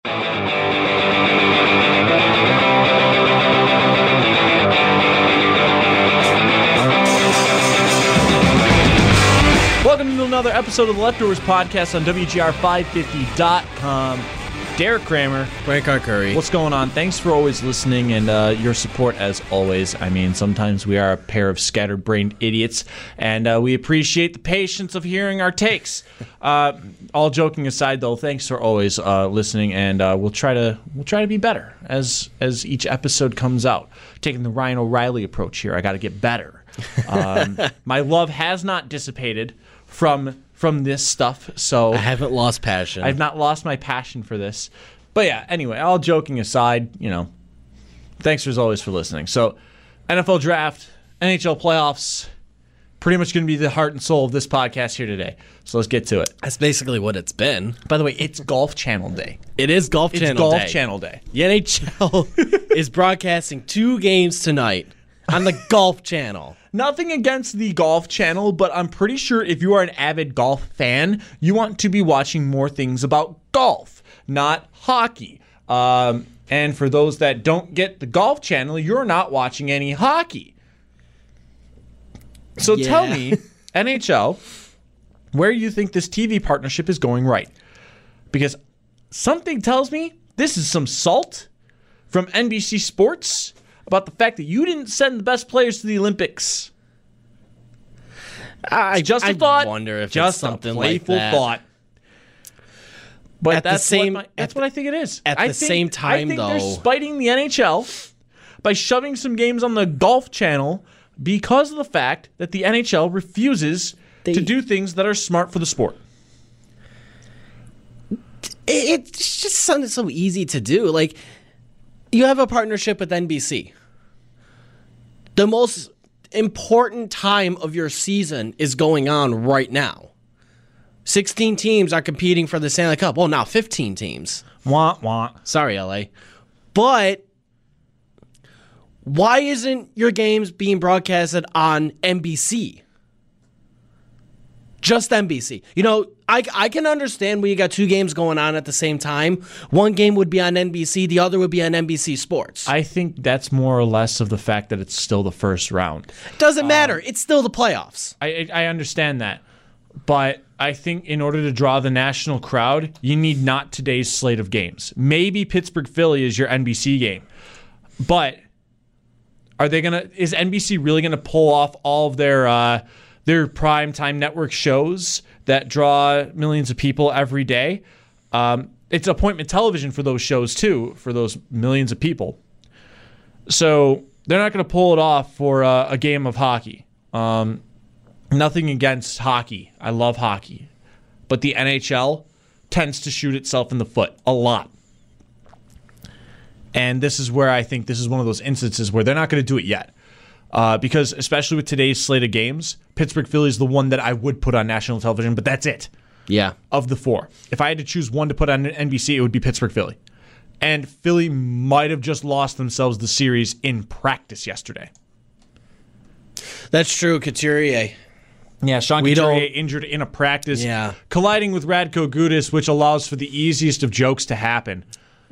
Welcome to another episode of the Leftovers Podcast on WGR550.com. Derek Kramer. Frank Curry. What's going on? Thanks for always listening and your support as always. I mean, sometimes we are a pair of scattered-brained idiots, and we appreciate the patience of hearing our takes. All joking aside, though, thanks for always listening, and we'll try to be better as each episode comes out. Taking the Ryan O'Reilly approach here. I got to get better. My love has not dissipated from this stuff, so I haven't lost passion. I've not lost my passion for this. But yeah, anyway, all joking aside, thanks as always for listening. So, NFL Draft, NHL Playoffs, pretty much going to be the heart and soul of this podcast here today. So let's get to it. That's basically what it's been. By the way, it's Golf Channel Day. It is Golf Channel Day. Golf Channel Day. The NHL is broadcasting 2 games tonight on the Golf Channel. Nothing against the Golf Channel, but I'm pretty sure if you are an avid golf fan, you want to be watching more things about golf, not hockey. And for those that don't get the Golf Channel, you're not watching any hockey. So Tell me, NHL, where you think this TV partnership is going right. Because something tells me this is some salt from NBC Sports about the fact that you didn't send the best players to the Olympics. Just a thought. I wonder if just it's something a playful like that. thought. But that's what I think it is. At the same time, I think they're spiting the NHL by shoving some games on the Golf Channel because of the fact that the NHL refuses to do things that are smart for the sport. It's just something so easy to do. Like, you have a partnership with NBC. The most important time of your season is going on right now. 16 teams are competing for the Stanley Cup. Well, now 15 teams. Wah, wah. Sorry, LA. But why isn't your games being broadcasted on NBC? Just NBC. I can understand when you got 2 games going on at the same time. One game would be on NBC, the other would be on NBC Sports. I think that's more or less of the fact that it's still the first round. Doesn't matter. It's still the playoffs. I understand that. But I think in order to draw the national crowd, you need not today's slate of games. Maybe Pittsburgh-Philly is your NBC game. But is NBC really going to pull off all of their primetime network shows that draw millions of people every day? It's appointment television for those shows too, for those millions of people. So they're not going to pull it off for a game of hockey. Nothing against hockey. I love hockey. But the NHL tends to shoot itself in the foot a lot. And this is where I think this is one of those instances where they're not going to do it yet. Because especially with today's slate of games, Pittsburgh-Philly is the one that I would put on national television, but that's it. Yeah. Of the 4. If I had to choose one to put on NBC, it would be Pittsburgh-Philly. And Philly might have just lost themselves the series in practice yesterday. That's true, Couturier. Yeah, Sean Couturier injured in a practice, colliding with Radko Gudas, which allows for the easiest of jokes to happen.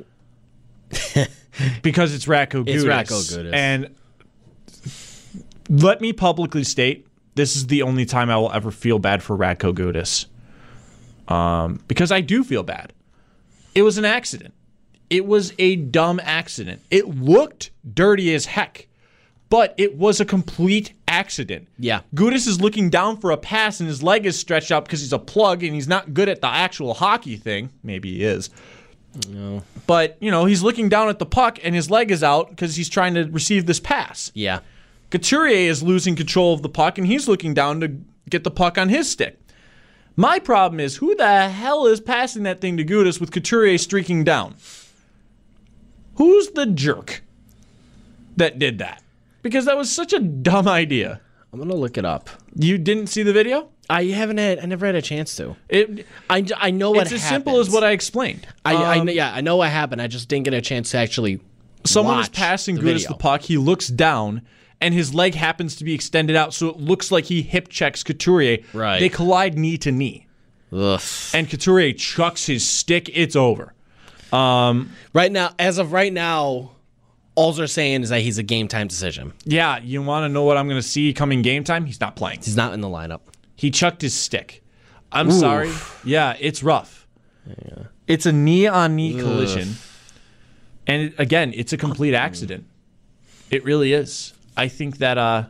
Because it's Radko Gudas. It's Radko Gudas. And let me publicly state, this is the only time I will ever feel bad for Radko Gudas. Because I do feel bad. It was an accident. It was a dumb accident. It looked dirty as heck. But it was a complete accident. Yeah. Gudas is looking down for a pass and his leg is stretched out because he's a plug and he's not good at the actual hockey thing. Maybe he is. No. But, he's looking down at the puck and his leg is out because he's trying to receive this pass. Yeah. Couturier is losing control of the puck and he's looking down to get the puck on his stick. My problem is, who the hell is passing that thing to Gudas with Couturier streaking down? Who's the jerk that did that? Because that was such a dumb idea. I'm going to look it up. You didn't see the video? I never had a chance to. I know what happened. It's as simple as what I explained. I know what happened. I just didn't get a chance to actually Someone watch was passing the Gudas video. the puck. He looks down, and his leg happens to be extended out, so it looks like he hip checks Couturier. Right. They collide knee to knee. Ugh. And Couturier chucks his stick. It's over. Right now, as of right now, all they're saying is that he's a game time decision. Yeah, you want to know what I'm going to see coming game time? He's not playing. He's not in the lineup. He chucked his stick. I'm sorry. Yeah, it's rough. Yeah. It's a knee-on-knee collision. And again, it's a complete accident. It really is. I think that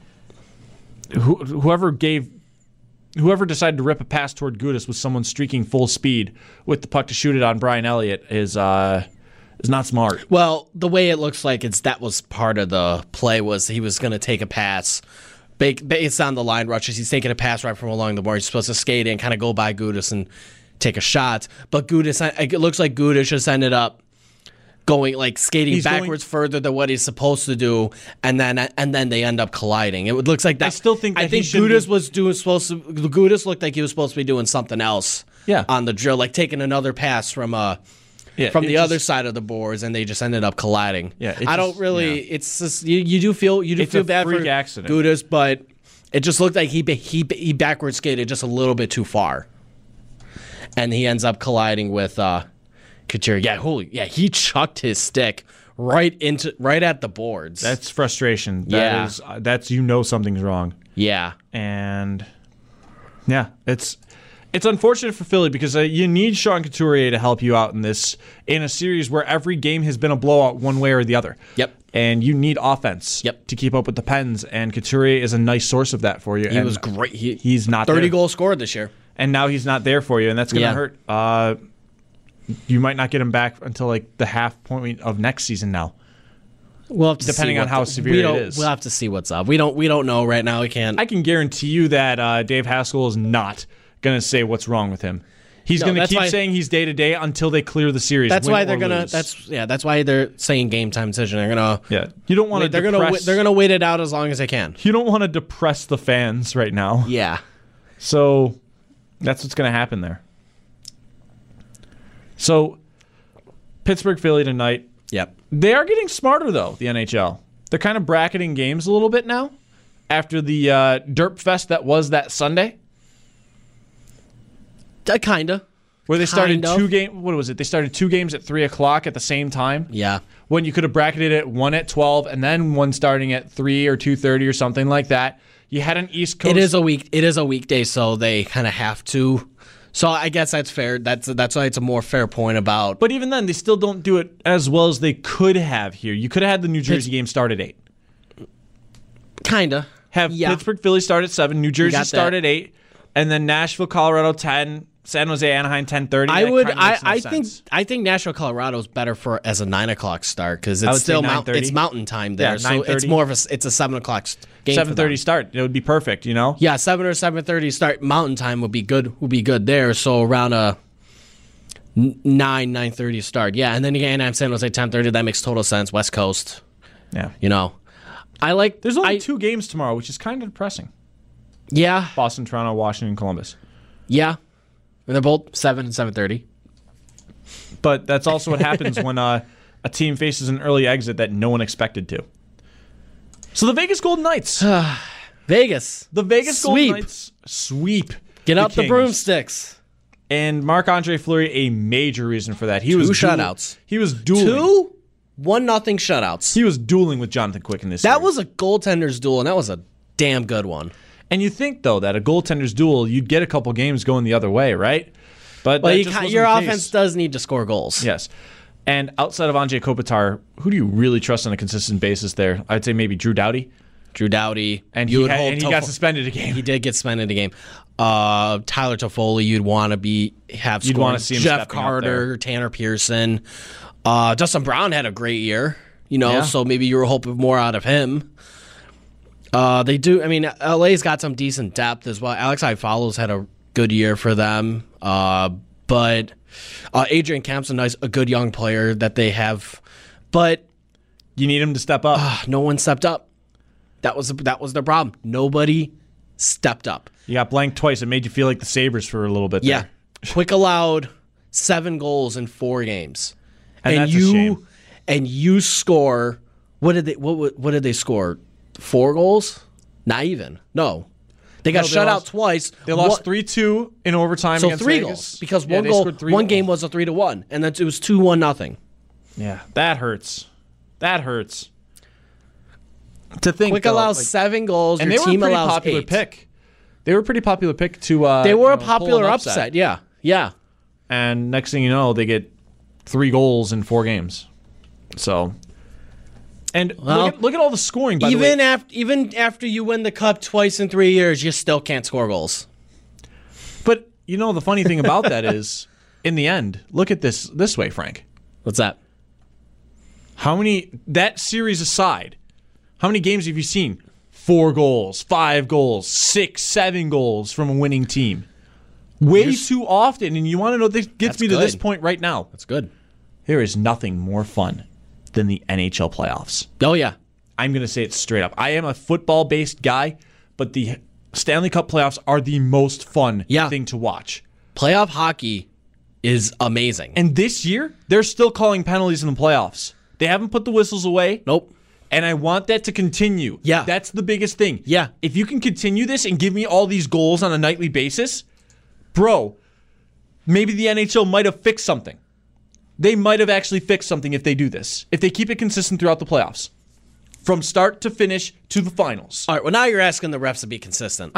whoever decided to rip a pass toward Gudas with someone streaking full speed with the puck to shoot it on Brian Elliott is not smart. Well, the way it looks like that was part of the play was he was going to take a pass based on the line rushes. He's taking a pass right from along the board. He's supposed to skate in, kind of go by Gudas and take a shot. But it looks like Gudas just ended up skating backwards further than what he's supposed to do, and then they end up colliding. It looks like that. I think Gudas looked like he was supposed to be doing something else. Yeah. On the drill, like taking another pass from the other side of the boards, and they just ended up colliding. Yeah, It's just you do feel bad for accident. Gudas, but it just looked like he backward skated just a little bit too far, and he ends up colliding with Couture. Yeah, he chucked his stick right at the boards. That's frustration. That's something's wrong. Yeah, and yeah, it's unfortunate for Philly because you need Sean Couturier to help you out in a series where every game has been a blowout one way or the other. Yep. And you need offense to keep up with the Pens, and Couturier is a nice source of that for you. He was great. He's not 30 goals scored this year. And now he's not there for you, and that's going to hurt. You might not get him back until the half point of next season now. We'll have to depending on how severe it is. We'll have to see what's up. We don't know right now. We can't. I can guarantee you that Dave Haskell is not going to say what's wrong with him. He's going to keep saying he's day to day until they clear the series. That's why they're going to. That's why they're saying game time decision. They're going to. Yeah, you don't want to. They're going to wait it out as long as they can. You don't want to depress the fans right now. Yeah. So that's what's going to happen there. So Pittsburgh Philly tonight. Yep. They are getting smarter though. The NHL. They're kind of bracketing games a little bit now after the Derp Fest that was that Sunday. Kinda. Where they started two games. What was it? They started 2 games at 3:00 at the same time. Yeah. When you could have bracketed it, one at 12, and then one starting at 3 or 2:30 or something like that. You had an East Coast. It is a weekday, so they kind of have to. So I guess that's fair. That's why it's a more fair point about. But even then, they still don't do it as well as they could have here. You could have had the New Jersey game start at 8. Kinda. Have Pittsburgh Philly start at 7, New Jersey start at 8, and then Nashville, Colorado 10. San Jose, Anaheim, 10:30. I think Nashville, Colorado is better as a 9:00 start because it's still it's mountain time there. Yeah, so it's more of a 7:00 game. 7:30 start. It would be perfect, you know. Yeah, 7 or 7:30 start mountain time would be good. There. So around a 9:30 start. Yeah, and then you get Anaheim, San Jose 10:30. That makes total sense. West Coast. Yeah, you know, There's only 2 games tomorrow, which is kind of depressing. Yeah. Boston, Toronto, Washington, Columbus. Yeah. And they're both 7 and 7:30. But that's also what happens when a team faces an early exit that no one expected to. So the Vegas Golden Knights. Vegas. The Vegas Golden Knights sweep. Get out the broomsticks. And Marc-Andre Fleury, a major reason for that. He was shutouts. He was dueling. 2 1-0 shutouts. He was dueling with Jonathan Quick in this That series. was a goaltender's duel, and that was a damn good one. And you think, though, that a goaltender's duel, you'd get a couple games going the other way, right? But your offense does need to score goals. Yes. And outside of Anze Kopitar, who do you really trust on a consistent basis there? I'd say maybe Drew Doughty. And he got suspended a game. He did get suspended a game. Tyler Toffoli, you'd want to have scoring. You'd want to see him Jeff Carter, Tanner Pearson. Justin Brown had a great year, so maybe you were hoping more out of him. They do. I mean, LA's got some decent depth as well. Alex Iafallo's had a good year for them, but Adrian Kemp's a good young player that they have. But you need him to step up. No one stepped up. That was their problem. Nobody stepped up. You got blanked twice. It made you feel like the Sabres for a little bit. Yeah, Quick allowed 7 goals in 4 games, and that's a shame. And you score. What did they score? 4 goals? Not even. No. They got No, shut out lost- twice. They lost 3-2 in overtime So against 3 Vegas. goals because Yeah, one they goal, scored 3 one game goals. was a 3-1, and then it was 2-1 nothing. Yeah, that hurts. That hurts. To think Quick though, allows like- 7 goals. and Your they were a team pretty allows popular 8. pick. They were a pretty popular pick to. They were a pull popular an upset. Yeah, yeah. And next thing you know, they get 3 goals in 4 games. So, and Well, look at all the scoring. By the way, Even after you win the cup twice in 3 years, you still can't score goals. but you know the funny thing about that is, in the end, look at this way, Frank. What's that? How many that series aside? How many games have you seen? 4 goals, 5 goals, 6, 7 goals from a winning team. Way too often, and you want to know this gets That's me to this good. point right now. That's good. There is nothing more fun than the NHL playoffs. Oh yeah. I'm going to say it straight up. I am a football-based guy, but the Stanley Cup playoffs are the most fun thing to watch. Playoff hockey is amazing. And this year, they're still calling penalties in the playoffs. They haven't put the whistles away. Nope. And I want that to continue. Yeah. That's the biggest thing. Yeah. If you can continue this and give me all these goals on a nightly basis, bro, maybe the NHL might have fixed something. They might have actually fixed something if they do this. If they keep it consistent throughout the playoffs. From start to finish to the finals. All right, well now you're asking the refs to be consistent.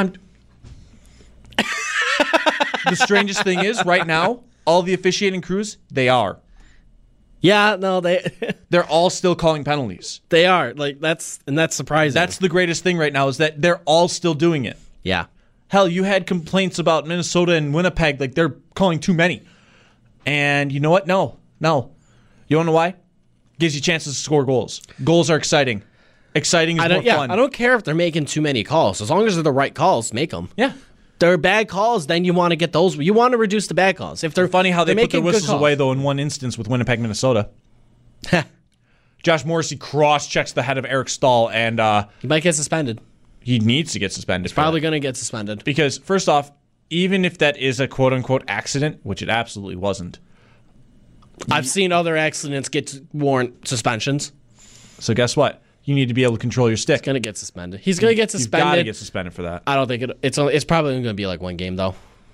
The strangest thing is, right now, all the officiating crews, they are. Yeah, no, They're all still calling penalties. they are. Like that's surprising. That's the greatest thing right now is that they're all still doing it. yeah. Hell, you had complaints about Minnesota and Winnipeg, like they're calling too many. And you know what? No. You want to know why? Gives you chances to score goals. Goals are exciting. Exciting is more fun. I don't care if they're making too many calls. As long as they're the right calls, make them. Yeah. They're bad calls, then you want to get those. You want to reduce the bad calls. If they're Funny how they put their making good whistles calls. away, though, in one instance with Winnipeg, Minnesota. Josh Morrissey cross-checks the head of Eric Stahl, and He might get suspended. he needs to get suspended. Probably going to get suspended. Because, first off, even if that is a quote-unquote accident, which it absolutely wasn't. I've seen other accidents warrant suspensions. So guess what? You need to be able to control your stick. Going to get suspended. He's going to get You've got to suspended. get suspended for that. I don't think it's probably going to be like one game though.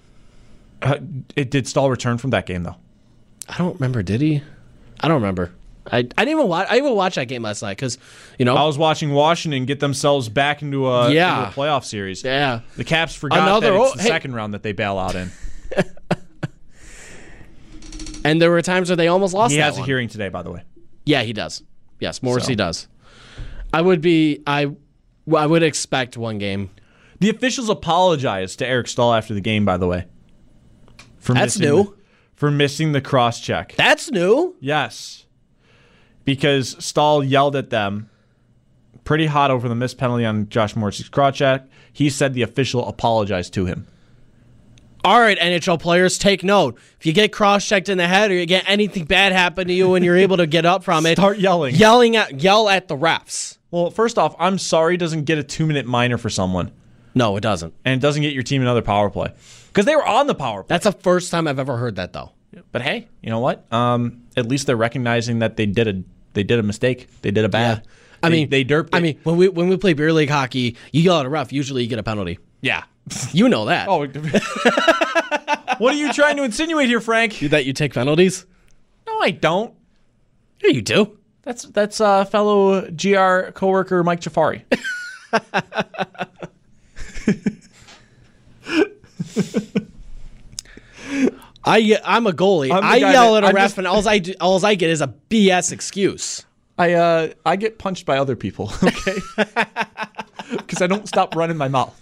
Did Stahl return from that game, though? I don't remember. Did he? I don't remember. I didn't even watch. I even watched that game last night because I was watching Washington get themselves back into a playoff series. Yeah. The Caps forgot that it's the hey. second round that they bail out in. And there were times where they almost lost. He that has a one. hearing today, by the way. Yeah, he does. Yes, Morrissey So. does. I would expect one game. The officials apologized to Eric Stahl after the game, by the way. That's new. For missing the cross check. That's new. Yes. Because Stahl yelled at them pretty hot over the missed penalty on Josh Morrissey's cross check. He said the official apologized to him. All right, NHL players, take note. If you get cross-checked in the head or you get anything bad happen to you and you're able to get up from it, Start yelling. Yell at the refs. Well, first off, I'm sorry doesn't get a 2-minute minor for someone. No, it doesn't. And it doesn't get your team another power play. Because they were on the power play. That's the first time I've ever heard that, though. But hey, you know what? At least they're recognizing that they did a mistake. They did a bad. Yeah. I mean, they derped it. I mean, when we play beer league hockey, you yell at a ref. Usually, you get a penalty. yeah. You know that. Oh. What are you trying to insinuate here, Frank? That you take penalties? No, I don't. Yeah, you do. That's fellow GR coworker Mike Jafari. I'm a goalie. I'm the I guy yell that- at a I'm ref, just- and all I get is a BS excuse. I get punched by other people, okay? Because I don't stop running my mouth.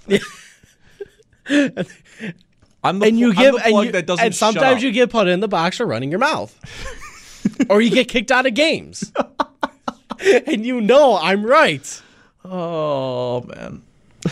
I'm the plug that doesn't and shut sometimes up. you get put in the box for running your mouth, or you get kicked out of games, and you know I'm right. Oh man.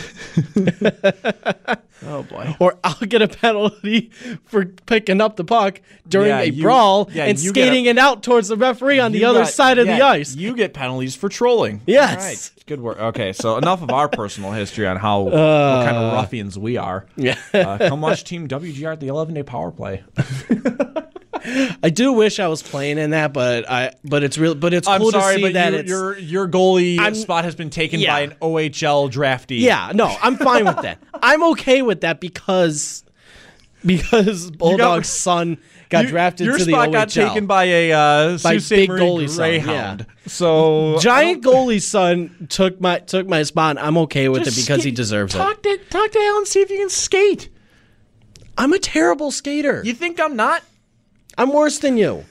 Oh boy. Or I'll get a penalty for picking up the puck during Yeah, a you- brawl yeah, and you get skating it out towards the referee on the You other got- side of the yeah, ice. You get penalties for trolling. Yes. All right. Good work. Okay, so enough of our personal history on how what kind of ruffians we are. Yeah. Come watch Team WGR at the 11-day power play. I do wish I was playing in that, but it's real. But it's cool to see that your goalie spot has been taken by an OHL draftee. Yeah, no, I'm fine with that. I'm okay with that because Bulldog's son got drafted to the OHL. Your spot got taken by a Sault Ste. Marie goalie Greyhound. Son, So giant goalie son took my spot. I'm okay with it because he deserves it. Talk to Alan, see if you can skate. I'm a terrible skater. You think I'm not? I'm worse than you.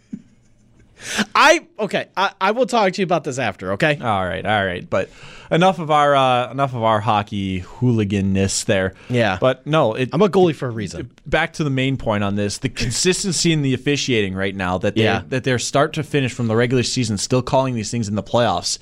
I will talk to you about this after, okay? All right. But enough of our hockey hooliganness there. Yeah. But no, I'm a goalie for a reason. Back to the main point on this, the consistency in the officiating right now that they're start to finish from the regular season still calling these things in the playoffs.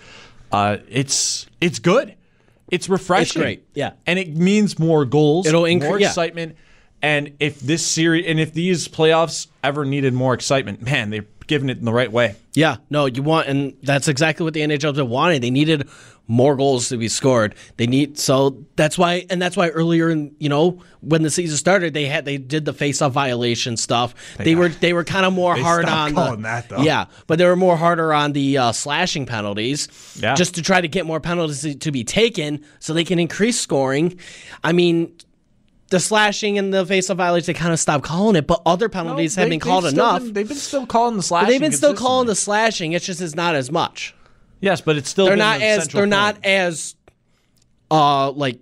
It's good. It's refreshing. It's great. Yeah. And it means more goals, It'll increase more excitement. And if this series and if these playoffs ever needed more excitement, man, they're giving it in the right way. Yeah, no, and that's exactly what the NHL wanted. They needed more goals to be scored. That's why earlier in when the season started, they did the face-off violation stuff. They were kind of more hard on that though. Yeah, but they were more harder on the slashing penalties. Yeah. Just to try to get more penalties to be taken so they can increase scoring. I mean, the slashing and the face-off violations, they kind of stopped calling it, but other penalties have been called enough. They've been still calling the slashing. They've been still calling the slashing. It's just it's not as much. Yes, but it's still They're not as like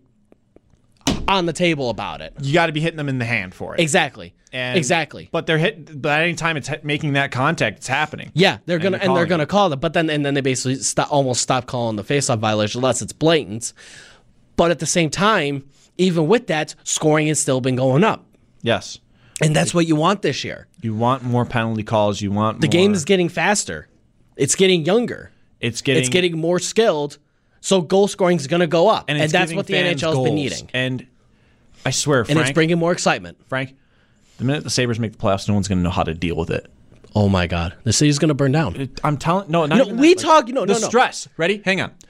on the table about it. You got to be hitting them in the hand for it. Exactly. Exactly. But they're hit. But any time it's making that contact, it's happening. Yeah, they're gonna call it. But then they basically almost stop calling the face-off violation unless it's blatant. But at the same time, even with that, scoring has still been going up. Yes. And that's what you want this year. You want more penalty calls. You want the game is getting faster. It's getting younger. It's getting more skilled. So goal scoring is going to go up, and that's what the NHL has been needing. And I swear, Frank, and it's bringing more excitement. Frank, the minute the Sabres make the playoffs, no one's going to know how to deal with it. Oh my God, the city's going to burn down. I'm telling no. The stress. Ready? Hang on.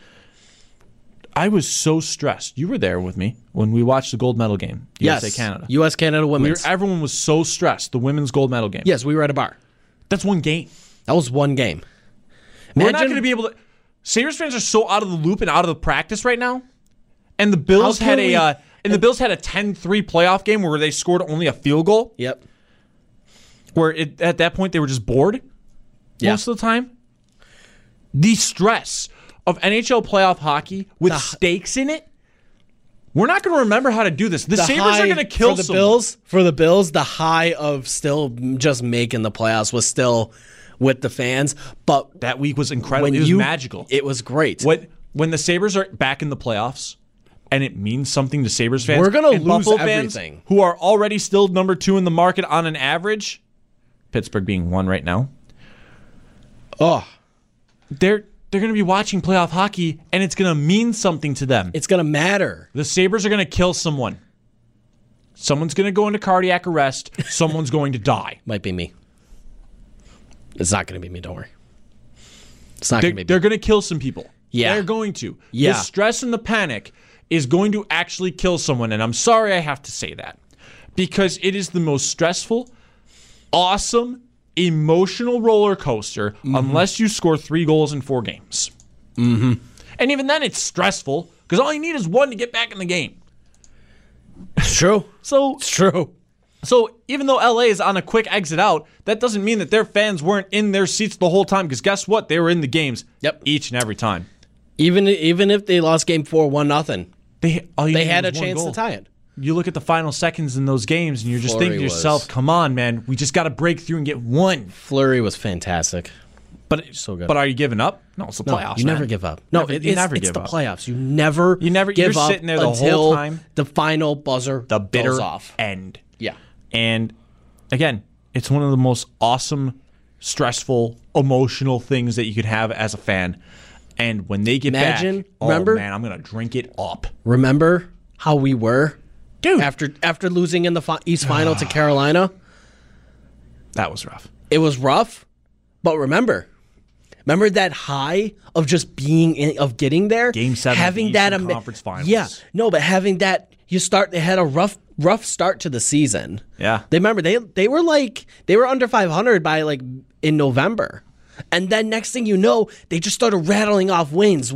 I was so stressed. You were there with me when we watched the gold medal game. USA Canada. US Canada women's. Everyone was so stressed. The women's gold medal game. Yes, we were at a bar. That's one game. That was one game. We're not going to be able to. Sabres fans are so out of the loop and out of the practice right now. And the Bills had a 10-3 playoff game where they scored only a field goal. Yep. Where at that point they were just bored most of the time. The stress of NHL playoff hockey with stakes in it. We're not going to remember how to do this. The Sabres are going to kill someone. For the Bills, the high of still just making the playoffs was still with the fans. But that week was incredible. It was magical. It was great. When the Sabres are back in the playoffs and it means something to Sabres fans, we're going to lose Buffalo everything. Fans who are already still number 2 in the market on an average, Pittsburgh being 1 right now. Oh. They're going to be watching playoff hockey, and it's going to mean something to them. It's going to matter. The Sabres are going to kill someone. Someone's going to go into cardiac arrest. Someone's going to die. Might be me. It's not going to be me, don't worry. It's not going to be me. They're going to kill some people. Yeah. They're going to. Yeah. The stress and the panic is going to actually kill someone, and I'm sorry I have to say that. Because it is the most stressful, awesome, emotional roller coaster unless you score 3 goals in 4 games. Mm-hmm. And even then it's stressful because all you need is 1 to get back in the game. It's true. It's true. So even though LA is on a quick exit out, that doesn't mean that their fans weren't in their seats the whole time because guess what? They were in the games each and every time. Even if they lost game 4 1-0, they had a chance goal to tie it. You look at the final seconds in those games, and you're just thinking to yourself, come on, man. We just got to break through and get 1. Fleury was fantastic. But so good. But are you giving up? No, it's the playoffs. You never give up. No, it's the playoffs. You never give up sitting there the until whole time. The final buzzer the bitter goes off. End. Yeah. And again, it's one of the most awesome, stressful, emotional things that you could have as a fan. And when they get back, remember? Oh man, I'm going to drink it up. Remember how we were? Dude. After losing in the East Final to Carolina? That was rough. It was rough, but remember that high of just getting there? Game 7 having of the Eastern Conference Finals. Yeah, no, but having that, they had a rough rough start to the season. Yeah. They were under 500 by like in November. And then next thing you know, they just started rattling off wins.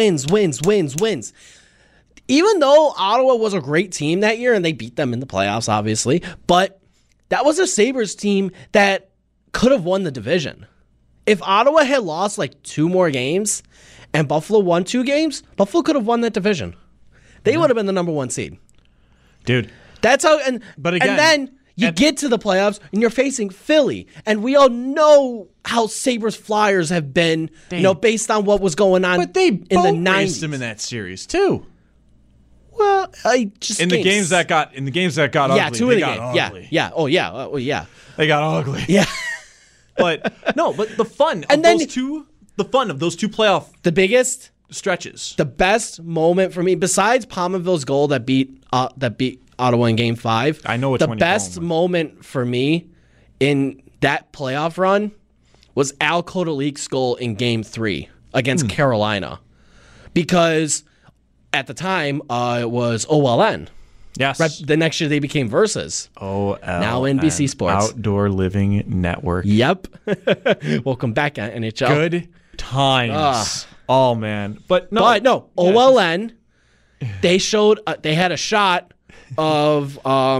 Even though Ottawa was a great team that year and they beat them in the playoffs, obviously, but that was a Sabres team that could have won the division. If Ottawa had lost like 2 more games and Buffalo won 2 games, Buffalo could have won that division. They would have been the number 1 seed. Dude. That's how, but again, and then you get to the playoffs and you're facing Philly. And we all know how Sabres Flyers have been, based on what was going on but they in the 90s. raced them in that series too. Well, the games that got ugly. 2 in the game. Ugly. Yeah. Oh yeah. They got ugly. Yeah. But the fun of those two playoff The biggest stretches. The best moment for me, besides Palmerville's goal that beat Ottawa in Game 5, I know which the one best moment for me in that playoff run was Al Kodalik's goal in Game 3 against Carolina. Because at the time, it was OLN. Yes. Right, the next year they became Versus. Now NBC Sports. Outdoor Living Network. Yep. Welcome back, NHL. Good times. Oh, man. But no. OLN, they showed, they had a shot of,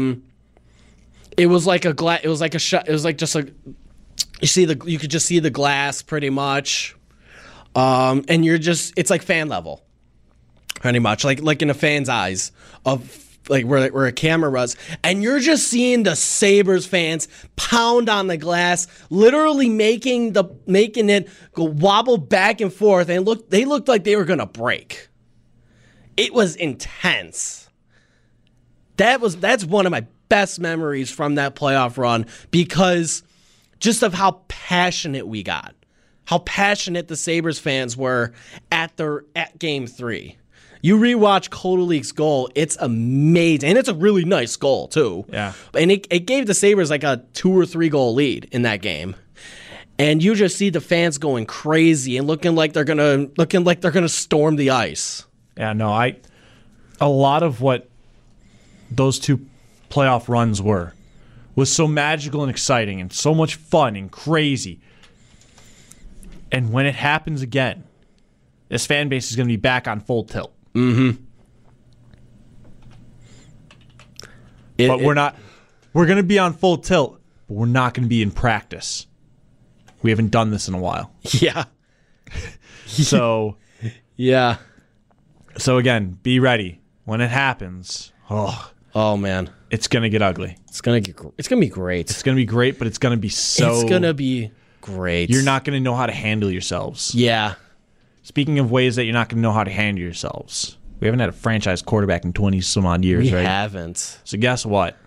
it was like a shot, it was like just a, you could just see the glass pretty much. And it's like fan level. Pretty much. Like in a fan's eyes of, like where a camera was, and you're just seeing the Sabres fans pound on the glass, literally making it go wobble back and forth, and they looked like they were gonna break. It was intense. That's one of my best memories from that playoff run because just of how passionate we got, how passionate the Sabres fans were at Game 3. You rewatch Kodalik's goal, it's amazing. And it's a really nice goal, too. Yeah. And it gave the Sabres like a 2 or 3 goal lead in that game. And you just see the fans going crazy and looking like they're gonna storm the ice. Yeah, no, a lot of what those 2 playoff runs was so magical and exciting and so much fun and crazy. And when it happens again, this fan base is going to be back on full tilt. Mm-hmm. But we're not. We're going to be on full tilt, but we're not going to be in practice. We haven't done this in a while. Yeah. So. Yeah. So again, be ready when it happens. Oh man, it's going to get ugly. It's going to be great. It's going to be great, but it's going to be so. It's going to be great. You're not going to know how to handle yourselves. Yeah. Speaking of ways that you're not going to know how to handle yourselves, we haven't had a franchise quarterback in 20-some-odd years, right? We haven't. So guess what?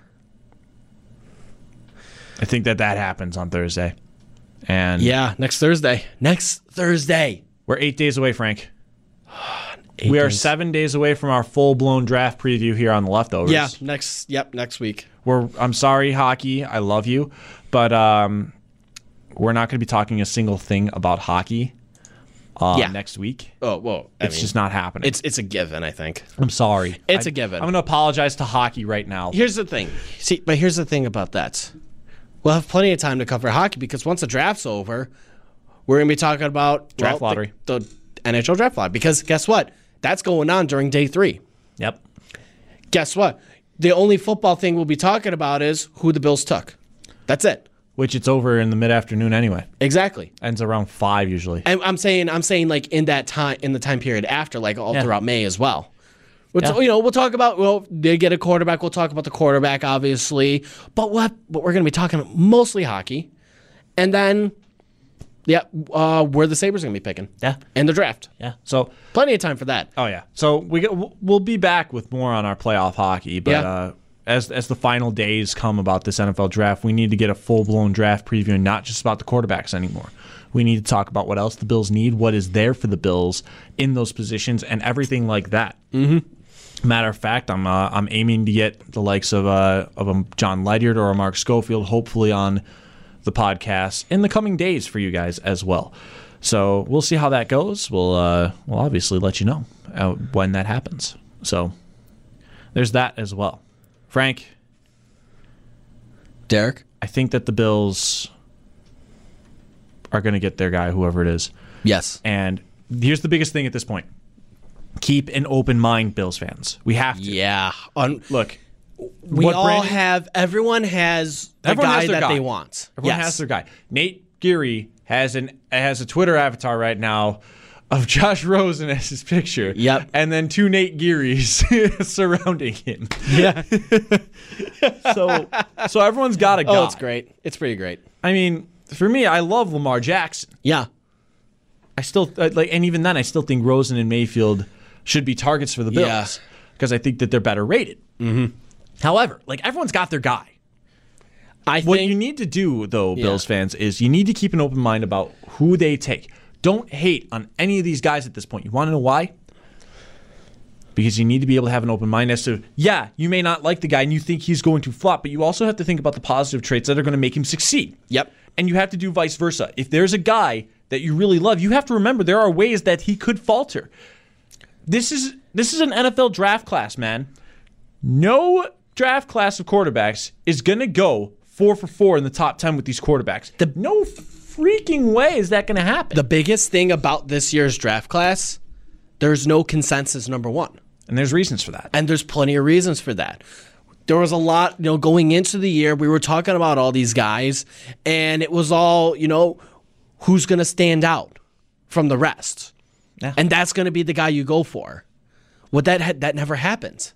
I think that happens on Thursday. And yeah, next Thursday. We're 8 days away, Frank. We are 7 days away from our full-blown draft preview here on the Leftovers. Yeah, next week. I'm sorry, hockey. I love you. But we're not going to be talking a single thing about hockey. Next week. Oh, well, it's just not happening. It's a given, I think. I'm sorry. It's a given. I'm going to apologize to hockey right now. Here's the thing. But here's the thing about that. We'll have plenty of time to cover hockey because once the draft's over, we're going to be talking about draft lottery. The NHL draft lottery. Because guess what? That's going on during day 3. Yep. Guess what? The only football thing we'll be talking about is who the Bills took. That's it. Which it's over in the mid-afternoon anyway. Exactly. Ends around 5 usually. And I'm saying like in that time, in the time period after, like all throughout May as well. We'll talk about, they get a quarterback. We'll talk about the quarterback, obviously. But we're going to be talking mostly hockey. And then, where the Sabres are going to be picking. Yeah. And the draft. Yeah. So plenty of time for that. Oh, yeah. So we'll be back with more on our playoff hockey. But as the final days come about this NFL draft, we need to get a full-blown draft preview and not just about the quarterbacks anymore. We need to talk about what else the Bills need, what is there for the Bills in those positions, and everything like that. Mm-hmm. Matter of fact, I'm aiming to get the likes of a John Ledyard or a Mark Schofield hopefully on the podcast in the coming days for you guys as well. So we'll see how that goes. We'll obviously let you know when that happens. So there's that as well. Frank, Derek? I think that the Bills are going to get their guy, whoever it is. Yes. And here's the biggest thing at this point. Keep an open mind, Bills fans. We have to. Yeah. Look, We what all Brandon- have, everyone has the Everyone guy has their that guy. they want. Everyone has their guy. Nate Geary has a Twitter avatar right now of Josh Rosen as his picture. Yep. And then 2 Nate Gearys surrounding him. Yeah. So everyone's got a guy. Oh, it's great. It's pretty great. I mean, for me, I love Lamar Jackson. Yeah. I still and even then, I still think Rosen and Mayfield should be targets for the Yeah. Bills because I think that they're better rated. Mm-hmm. However, everyone's got their guy. What you need to do, though, Bills fans, is you need to keep an open mind about who they take. Don't hate on any of these guys at this point. You want to know why? Because you need to be able to have an open mind as to, yeah, you may not like the guy and you think he's going to flop, but you also have to think about the positive traits that are going to make him succeed. Yep. And you have to do vice versa. If there's a guy that you really love, you have to remember there are ways that he could falter. This is an NFL draft class, man. No draft class of quarterbacks is going to go 4 for 4 in the top 10 with these quarterbacks. No freaking way is that going to happen. The biggest thing about this year's draft class, there's no consensus number one. And there's reasons for that. And there's plenty of reasons for that. There was a lot, going into the year, we were talking about all these guys, and it was all, who's going to stand out from the rest. Yeah. And that's going to be the guy you go for. Well, that never happens.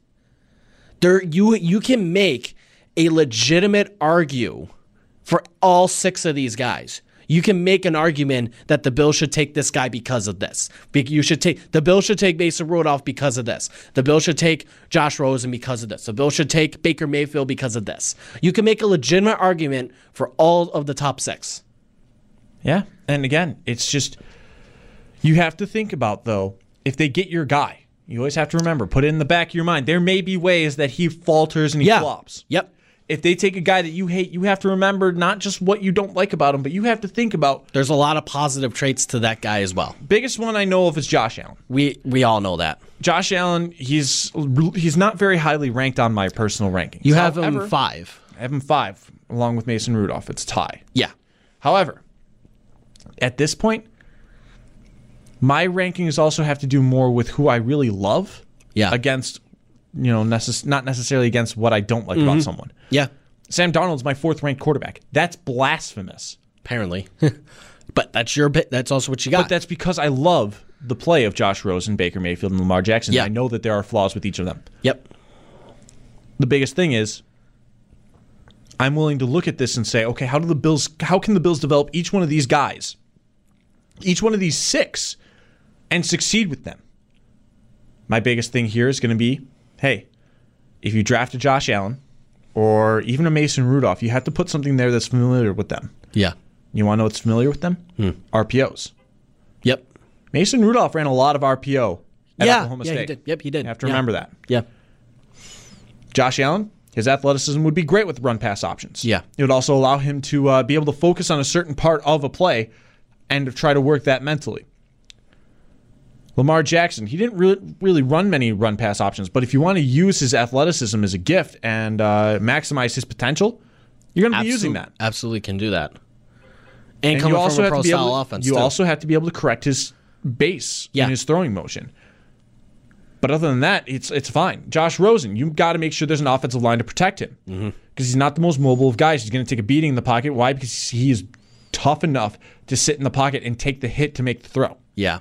You can make a legitimate argue for all 6 of these guys. You can make an argument that the Bills should take this guy because of this. The Bills should take Mason Rudolph because of this. The Bills should take Josh Rosen because of this. The Bills should take Baker Mayfield because of this. You can make a legitimate argument for all of the top 6. Yeah. And again, it's just, you have to think about, though, if they get your guy, you always have to remember, put it in the back of your mind, there may be ways that he falters and he flops. Yep. If they take a guy that you hate, you have to remember not just what you don't like about him, but you have to think about. There's a lot of positive traits to that guy as well. Biggest one I know of is Josh Allen. We all know that. Josh Allen, he's not very highly ranked on my personal rankings. You have him 5. I have him 5, along with Mason Rudolph. It's a tie. Yeah. However, at this point, my rankings also have to do more with who I really love. Yeah. Against, not necessarily against what I don't like about someone. Yeah. Sam Darnold's my 4th ranked quarterback. That's blasphemous. Apparently. But that's also what you got. But that's because I love the play of Josh Rosen, Baker Mayfield, and Lamar Jackson. Yeah. I know that there are flaws with each of them. Yep. The biggest thing is I'm willing to look at this and say, okay, how can the Bills develop each one of these guys, each one of these 6, and succeed with them? My biggest thing here is going to be, hey, if you draft a Josh Allen or even a Mason Rudolph, you have to put something there that's familiar with them. Yeah. You want to know what's familiar with them? RPOs. Yep. Mason Rudolph ran a lot of RPO at Oklahoma State. He did. Yep, he did. You have to remember that. Yeah. Josh Allen, his athleticism would be great with run-pass options. Yeah. It would also allow him to be able to focus on a certain part of a play and to try to work that mentally. Lamar Jackson, he didn't really run many run-pass options, but if you want to use his athleticism as a gift and maximize his potential, you're going to be using that. Absolutely can do that. And And coming you also from a have to be pro-style able, offense, you too. also have to be able to correct his base in his throwing motion. But other than that, it's fine. Josh Rosen, you've got to make sure there's an offensive line to protect him. Because he's not the most mobile of guys. He's going to take a beating in the pocket. Why? Because he is tough enough to sit in the pocket and take the hit to make the throw. Yeah.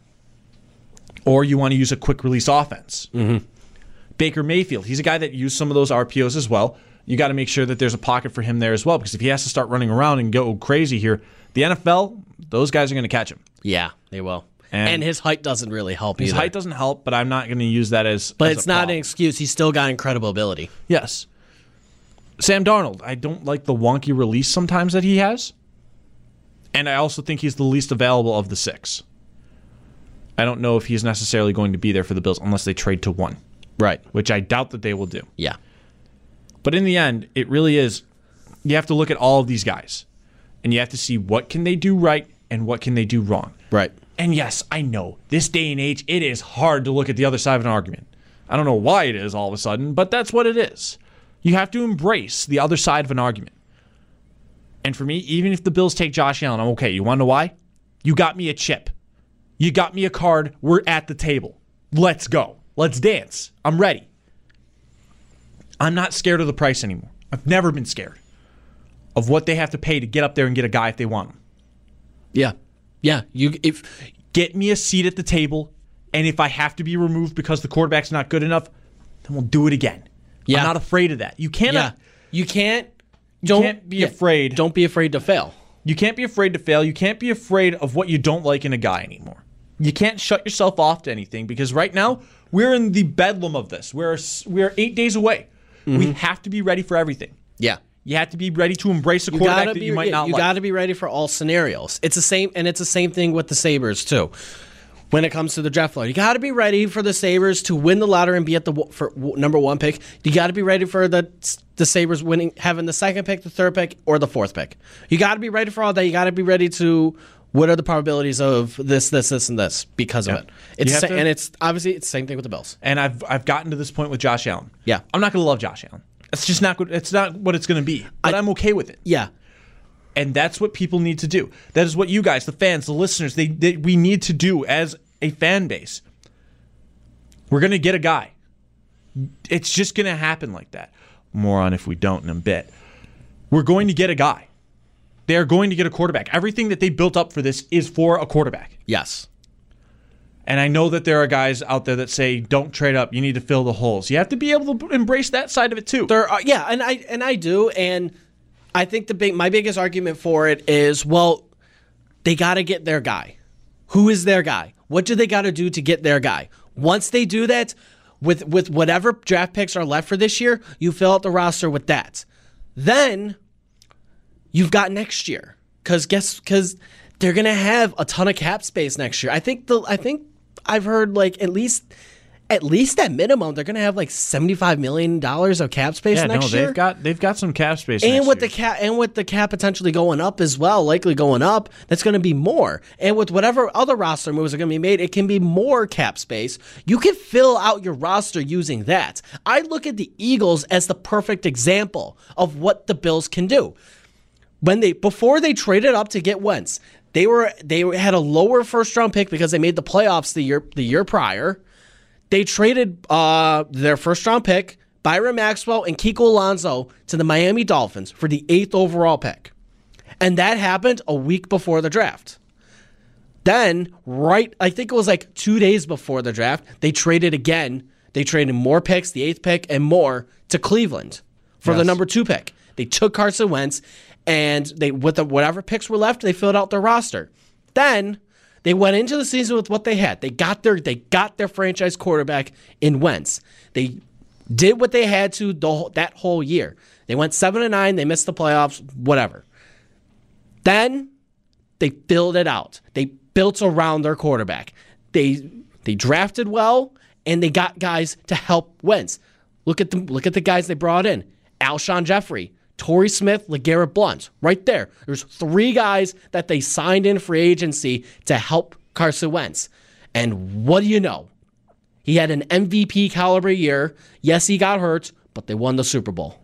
Or you want to use a quick release offense. Baker Mayfield, he's a guy that used some of those RPOs as well. You got to make sure that there's a pocket for him there as well, because if he has to start running around and go crazy here, the NFL, those guys are going to catch him. Yeah, they will. And And his height doesn't really help His either. height doesn't help, but I'm not going to use that as. But as it's a not problem. an excuse. He's still got incredible ability. Yes. Sam Darnold, I don't like the wonky release sometimes that he has. And I also think he's the least available of the 6. I don't know if he's necessarily going to be there for the Bills unless they trade to 1, Right. which I doubt that they will do. Yeah. But in the end, it really is, you have to look at all of these guys. And you have to see what can they do right and what can they do wrong. Right. And yes, I know, this day and age, it is hard to look at the other side of an argument. I don't know why it is all of a sudden, but that's what it is. You have to embrace the other side of an argument. And for me, even if the Bills take Josh Allen, I'm okay. You want to know why? You got me a chip. You got me a card. We're at the table. Let's go. Let's dance. I'm ready. I'm not scared of the price anymore. I've never been scared of what they have to pay to get up there and get a guy if they want him. Yeah. Yeah. Get me a seat at the table, and if I have to be removed because the quarterback's not good enough, then we'll do it again. Yeah. I'm not afraid of that. You cannot. Yeah. You can't be afraid. Don't be afraid to fail. You can't be afraid to fail. You can't be afraid of what you don't like in a guy anymore. You can't shut yourself off to anything because right now we're in the bedlam of this. We're 8 days away. Mm-hmm. We have to be ready for everything. Yeah. You have to be ready to embrace a quarterback that you might not like. You got to be ready for all scenarios. It's the same thing with the Sabres too. When it comes to the draft lottery, you got to be ready for the Sabres to win the lottery and be at the number 1 pick. You got to be ready for the Sabres having the 2nd pick, the 3rd pick, or the 4th pick. You got to be ready for all that. You got to be ready to what are the probabilities of this, and this because of it. And it's obviously it's the same thing with the Bills. And I've gotten to this point with Josh Allen. Yeah, I'm not going to love Josh Allen. It's just not good. It's not what it's going to be. But I'm okay with it. Yeah. And that's what people need to do. That is what you guys, the fans, the listeners, we need to do as a fan base. We're going to get a guy. It's just going to happen like that. More on if we don't in a bit. We're going to get a guy. They are going to get a quarterback. Everything that they built up for this is for a quarterback. Yes. And I know that there are guys out there that say, don't trade up. You need to fill the holes. You have to be able to embrace that side of it too. And I do. And I think my biggest argument for it is, well, they got to get their guy. Who is their guy? What do they got to do to get their guy? Once they do that, with whatever draft picks are left for this year, you fill out the roster with that. Then you've got next year because they're gonna have a ton of cap space next year. I think I've heard like at least at minimum they're gonna have like $75 million of cap space next year. They've got some cap space, and with the cap potentially going up as well, likely going up, that's gonna be more. And with whatever other roster moves are gonna be made, it can be more cap space. You can fill out your roster using that. I look at the Eagles as the perfect example of what the Bills can do. Before they traded up to get Wentz, they had a lower first round pick because they made the playoffs the year prior. They traded their first round pick, Byron Maxwell and Kiko Alonso, to the Miami Dolphins for the 8th overall pick. And that happened a week before the draft. Then, I think it was like 2 days before the draft, they traded again. They traded more picks, the 8th pick and more, to Cleveland for the number 2 pick. They took Carson Wentz, and with whatever picks were left, they filled out their roster. Then they went into the season with what they had. They got their franchise quarterback in Wentz. They did what they had to that whole year. They went 7-9. They missed the playoffs. Whatever. Then they filled it out. They built around their quarterback. They drafted well, and they got guys to help Wentz. Look at the guys they brought in: Alshon Jeffrey, Torrey Smith, LeGarrette Blount. Right there. There's 3 guys that they signed in free agency to help Carson Wentz. And what do you know? He had an MVP caliber year. Yes, he got hurt, but they won the Super Bowl.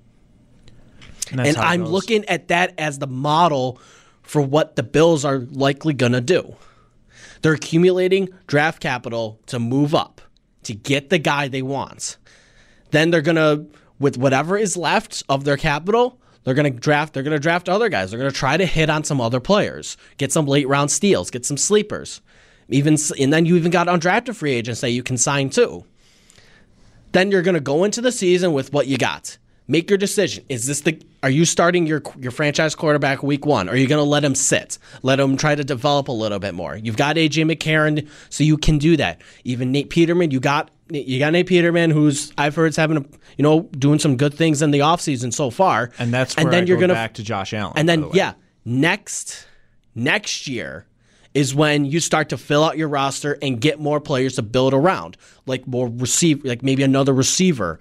And I'm looking at that as the model for what the Bills are likely going to do. They're accumulating draft capital to move up, to get the guy they want. Then they're going to, with whatever is left of their capital, they're going to draft other guys. They're going to try to hit on some other players, get some late round steals, get some sleepers. And then you even got undrafted free agents that you can sign too. Then you're going to go into the season with what you got. Make your decision. Are you starting your franchise quarterback week 1? Or are you going to let him sit? Let him try to develop a little bit more. You've got AJ McCarron, so you can do that. Even Nate Peterman, you got Nate Peterman, who's I've heard is having doing some good things in the offseason so far. And that's where you're going back to Josh Allen. And then next year is when you start to fill out your roster and get more players to build around, like maybe another receiver.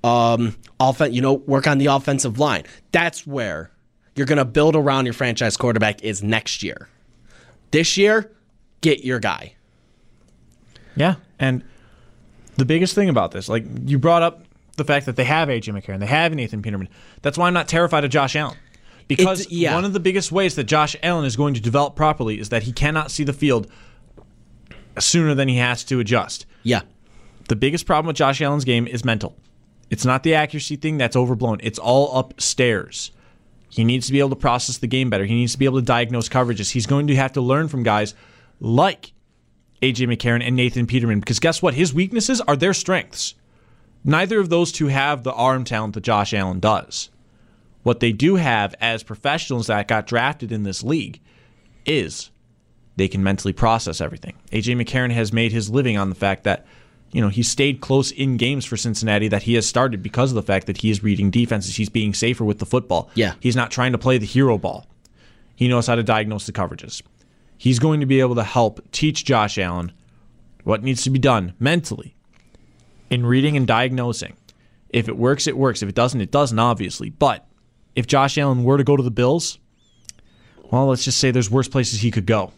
Work on the offensive line. That's where you're going to build around your franchise quarterback is next year. This year, get your guy. Yeah, and the biggest thing about this, like you brought up the fact that they have A.J. McCarron, they have Nathan Peterman. That's why I'm not terrified of Josh Allen. Because one of the biggest ways that Josh Allen is going to develop properly is that he cannot see the field sooner than he has to adjust. Yeah. The biggest problem with Josh Allen's game is mental. It's not the accuracy thing that's overblown. It's all upstairs. He needs to be able to process the game better. He needs to be able to diagnose coverages. He's going to have to learn from guys like A.J. McCarron and Nathan Peterman, because guess what? His weaknesses are their strengths. Neither of those two have the arm talent that Josh Allen does. What they do have as professionals that got drafted in this league is they can mentally process everything. A.J. McCarron has made his living on the fact that he stayed close in games for Cincinnati that he has started because of the fact that he is reading defenses. He's being safer with the football. Yeah. He's not trying to play the hero ball. He knows how to diagnose the coverages. He's going to be able to help teach Josh Allen what needs to be done mentally in reading and diagnosing. If it works, it works. If it doesn't, it doesn't, obviously. But if Josh Allen were to go to the Bills, well, let's just say there's worse places he could go.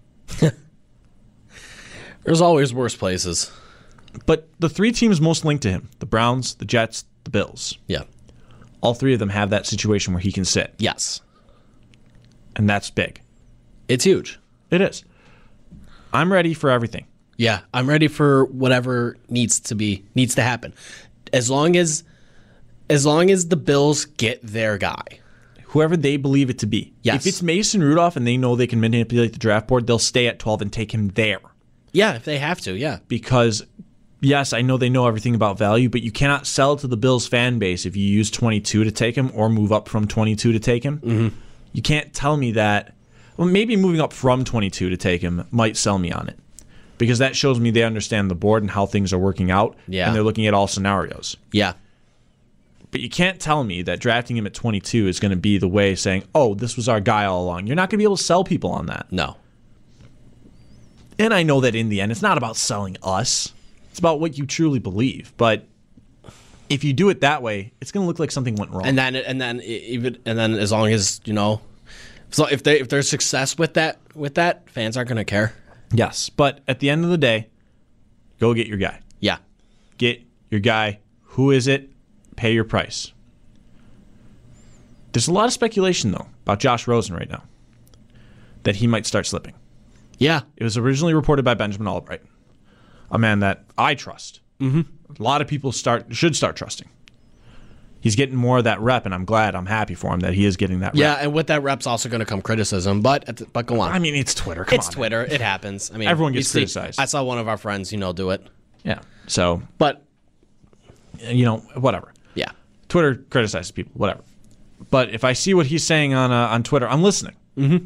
There's always worse places. But the three teams most linked to him, the Browns, the Jets, the Bills. Yeah. All three of them have that situation where he can sit. Yes. And that's big. It's huge. It is. I'm ready for everything. Yeah, I'm ready for whatever needs to happen. As long as the Bills get their guy. Whoever they believe it to be. Yes. If it's Mason Rudolph and they know they can manipulate the draft board, they'll stay at 12 and take him there. Yeah, if they have to, yeah. Because, yes, I know they know everything about value, but you cannot sell to the Bills fan base if you use 22 to take him or move up from 22 to take him. Mm-hmm. You can't tell me that. Well, maybe moving up from 22 to take him might sell me on it. Because that shows me they understand the board and how things are working out. Yeah. And they're looking at all scenarios. Yeah. But you can't tell me that drafting him at 22 is going to be the way saying, oh, this was our guy all along. You're not going to be able to sell people on that. No. And I know that in the end, it's not about selling us. It's about what you truly believe. But if you do it that way, it's going to look like something went wrong. And then as long as so if there's success with that, fans aren't going to care. Yes, but at the end of the day, go get your guy. Yeah. Get your guy. Who is it? Pay your price. There's a lot of speculation, though, about Josh Rosen right now, that he might start slipping. Yeah. It was originally reported by Benjamin Albright, a man that I trust. Mm-hmm. A lot of people should start trusting. He's getting more of that rep, and I'm happy for him that he is getting that rep. Yeah, and with that rep's also going to come criticism, but go on. I mean, it's Twitter. It's Twitter. It happens. I mean, everyone gets criticized. I saw one of our friends, do it. Yeah. So, but whatever. Yeah. Twitter criticizes people, whatever. But if I see what he's saying on Twitter, I'm listening. Mm-hmm.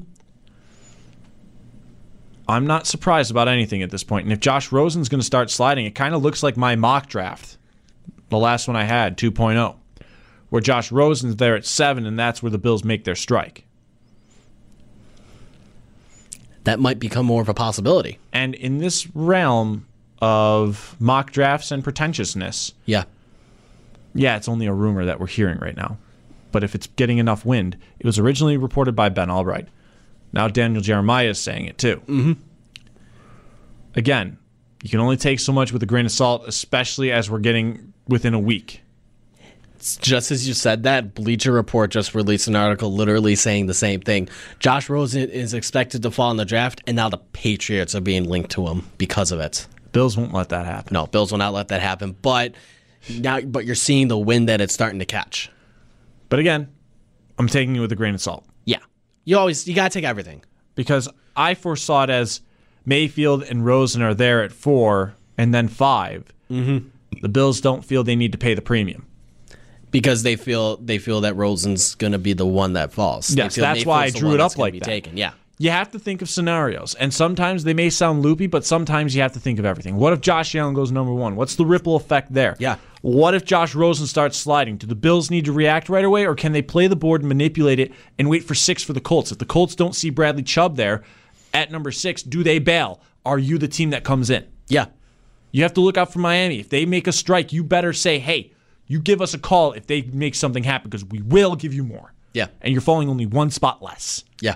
I'm not surprised about anything at this point. And if Josh Rosen's going to start sliding, it kind of looks like my mock draft, the last one I had, 2.0, where Josh Rosen's there at 7, and that's where the Bills make their strike. That might become more of a possibility. And in this realm of mock drafts and pretentiousness, yeah, it's only a rumor that we're hearing right now. But if it's getting enough wind, it was originally reported by Ben Albright. Now Daniel Jeremiah is saying it too. Mm-hmm. Again, you can only take so much with a grain of salt, especially as we're getting within a week. Just as you said that, Bleacher Report just released an article literally saying the same thing. Josh Rosen is expected to fall in the draft, and now the Patriots are being linked to him because of it. Bills won't let that happen. No, Bills will not let that happen. But you're seeing the wind that it's starting to catch. But again, I'm taking it with a grain of salt. Yeah. You got to take everything. Because I foresaw it as Mayfield and Rosen are there at 4 and then 5. Mm-hmm. The Bills don't feel they need to pay the premium. Because they feel that Rosen's going to be the one that falls. Yes, that's why I drew it up like that. Taken. Yeah. You have to think of scenarios, and sometimes they may sound loopy, but sometimes you have to think of everything. What if Josh Allen goes number 1? What's the ripple effect there? Yeah. What if Josh Rosen starts sliding? Do the Bills need to react right away, or can they play the board and manipulate it and wait for 6 for the Colts? If the Colts don't see Bradley Chubb there at number 6, do they bail? Are you the team that comes in? Yeah. You have to look out for Miami. If they make a strike, you better say, hey, you give us a call if they make something happen, because we will give you more. Yeah. And you're falling only 1 spot less. Yeah.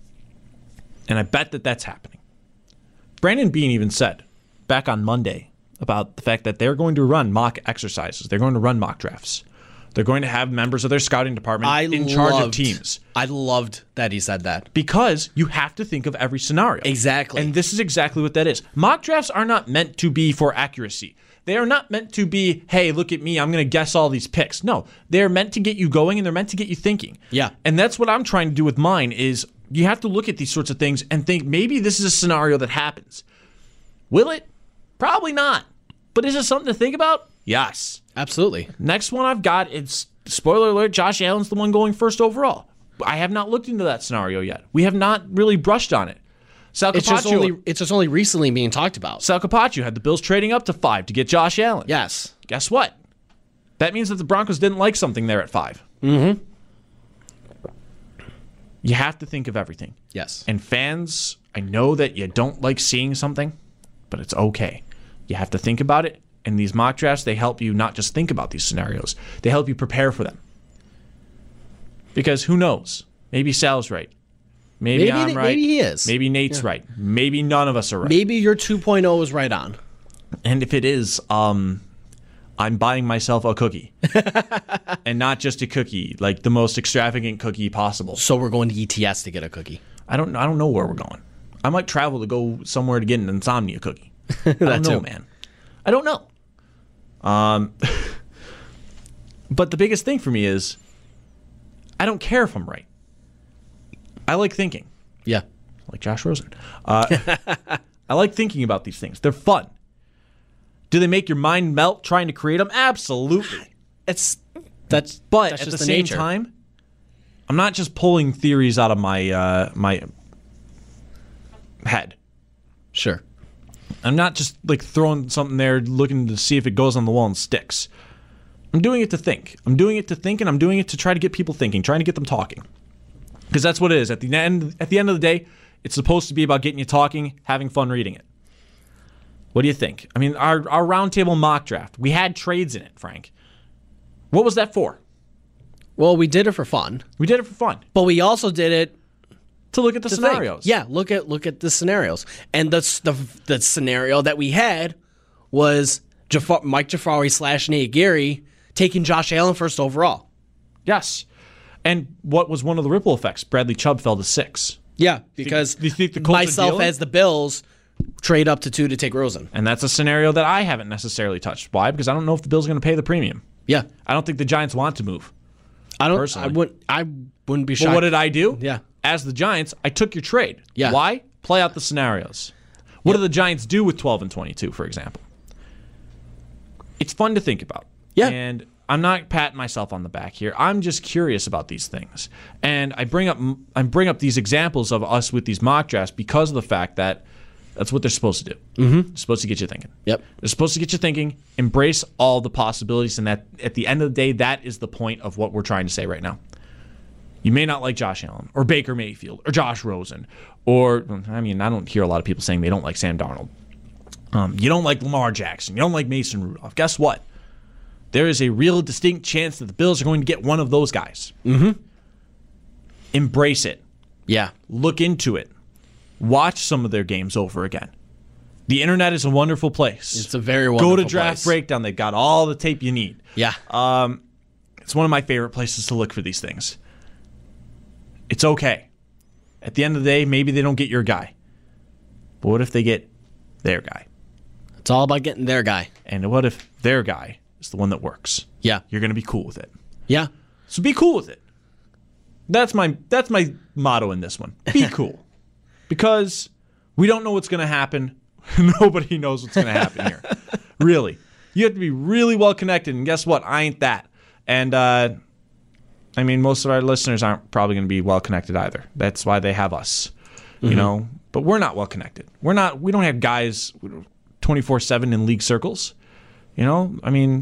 And I bet that that's happening. Brandon Beane even said back on Monday about the fact that they're going to run mock exercises. They're going to run mock drafts. They're going to have members of their scouting department in charge of teams. I loved that he said that. Because you have to think of every scenario. Exactly. And this is exactly what that is. Mock drafts are not meant to be for accuracy. They are not meant to be, hey, look at me, I'm going to guess all these picks. No, they're meant to get you going and they're meant to get you thinking. Yeah. And that's what I'm trying to do with mine is you have to look at these sorts of things and think maybe this is a scenario that happens. Will it? Probably not. But is it something to think about? Yes. Absolutely. Next one I've got, it's, spoiler alert, Josh Allen's the one going first overall. I have not looked into that scenario yet. We have not really brushed on it. Sal Capaccio, It's just only recently being talked about. Sal Capaccio had the Bills trading up to 5 to get Josh Allen. Yes. Guess what? That means that the Broncos didn't like something there at 5. Mm-hmm. You have to think of everything. Yes. And fans, I know that you don't like seeing something, but it's okay. You have to think about it. And these mock drafts, they help you not just think about these scenarios. They help you prepare for them. Because who knows? Maybe Sal's right. Maybe I'm right. Maybe he is. Maybe Nate's right. Maybe none of us are right. Maybe your 2.0 is right on. And if it is, I'm buying myself a cookie. And not just a cookie, like the most extravagant cookie possible. So we're going to ETS to get a cookie. I don't know where we're going. I might travel to go somewhere to get an insomnia cookie. I don't know, man. I don't know. But the biggest thing for me is I don't care if I'm right. I like thinking. Yeah. Like Josh Rosen. I like thinking about these things. They're fun. Do they make your mind melt trying to create them? Absolutely. That's But that's at just the the same nature. time, I'm not just pulling theories out of my my head. Sure. I'm not just like throwing something there looking to see if it goes on the wall and sticks. I'm doing it to think. I'm doing it to think, and I'm doing it to try to get people thinking, trying to get them talking. Because that's what it is. At the end of the day, it's supposed to be about getting you talking, having fun reading it. What do you think? I mean, our roundtable mock draft, we had trades in it, Frank. What was that for? Well, we did it for fun, We did it for fun. but we also did it To look at the to scenarios. think. Yeah, look at the scenarios. And the scenario that we had was Mike Jafari / Nate Gary taking Josh Allen first overall. Yes. And what was one of the ripple effects? Bradley Chubb fell to 6. Yeah, because Do you think the Colts are myself dealing? as the Bills trade up to 2 to take Rosen. And that's a scenario that I haven't necessarily touched. Why? Because I don't know if the Bills are going to pay the premium. Yeah, I don't think the Giants want to move. Personally. I wouldn't be shocked. But what did I do? Yeah. As the Giants, I took your trade. Yeah. Why? Play out the scenarios. What do the Giants do with 12 and 22, for example? It's fun to think about. Yeah. And I'm not patting myself on the back here. I'm just curious about these things. And I bring up these examples of us with these mock drafts because of the fact that that's what they're supposed to do. Mm-hmm. They're supposed to get you thinking. Yep. They're supposed to get you thinking, embrace all the possibilities, and that at the end of the day, that is the point of what we're trying to say right now. You may not like Josh Allen or Baker Mayfield or Josh Rosen or, I mean, I don't hear a lot of people saying they don't like Sam Darnold. You don't like Lamar Jackson. You don't like Mason Rudolph. Guess what? There is a real distinct chance that the Bills are going to get one of those guys. Mm-hmm. Embrace it. Yeah. Look into it. Watch some of their games over again. The internet is a wonderful place. It's a very wonderful Go to Draft place. Breakdown. They've got all the tape you need. Yeah. It's one of my favorite places to look for these things. It's okay. At the end of the day, maybe they don't get your guy. But what if they get their guy? It's all about getting their guy. And what if their guy is the one that works? Yeah. You're going to be cool with it. Yeah. So be cool with it. That's my motto in this one. Be cool. Because we don't know what's going to happen. Nobody knows what's going to happen here. Really. You have to be really well connected. And guess what? I ain't that. And, I mean, most of our listeners aren't probably going to be well connected either. That's why they have us, you know. But we're not well connected. We don't have guys 24/7 in league circles. You know, I mean,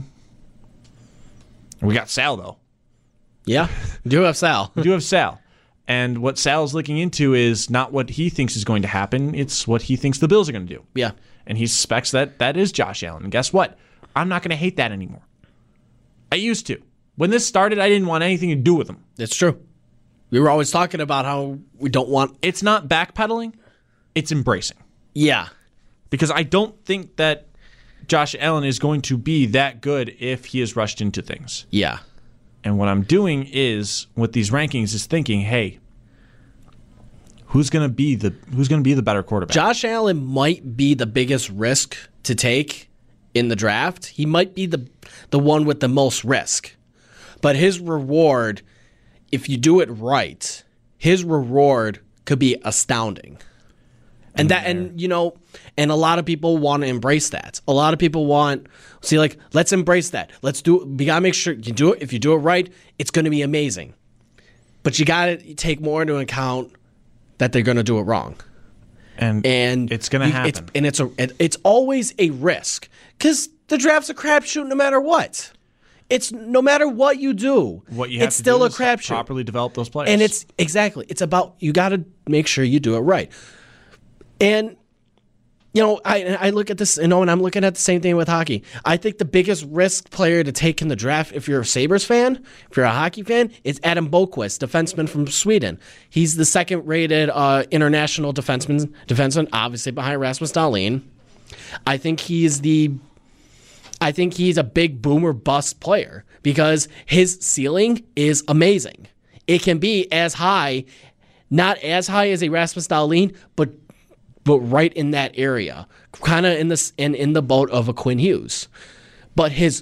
we got Sal though. Yeah. Do have Sal. We do have Sal. And what Sal's looking into is not what he thinks is going to happen. It's what he thinks the Bills are going to do. Yeah. And he suspects that is Josh Allen. And guess what? I'm not going to hate that anymore. I used to. When this started, I didn't want anything to do with him. It's true. We were always talking about how we don't want. It's not backpedaling. It's embracing. Yeah. Because I don't think that Josh Allen is going to be that good if he is rushed into things. Yeah. And what I'm doing is with these rankings is thinking, hey, who's going to be the better quarterback? Josh Allen might be the biggest risk to take in the draft. He might be the one with the most risk. But his reward, if you do it right, his reward could be astounding. And a lot of people want to embrace that. A lot of people let's embrace that. Let's do it. We got to make sure you do it. If you do it right, it's going to be amazing. But you got to take more into account that they're going to do it wrong. And it's going to happen. It's always a risk because the draft's a crapshoot no matter what. It's no matter what you do. What you have it's to still do a is crapshoot. Properly develop those players. And it's about you got to make sure you do it right. And I look at this, and I'm looking at the same thing with hockey. I think the biggest risk player to take in the draft, if you're a Sabres fan, if you're a hockey fan, is Adam Boqvist, defenseman from Sweden. He's the second-rated international defenseman, obviously behind Rasmus Dahlin. I think he's a big boomer bust player because his ceiling is amazing. It can be as high, not as high as a Rasmus Dahlin, but right in that area, kind of in the boat of a Quinn Hughes. But his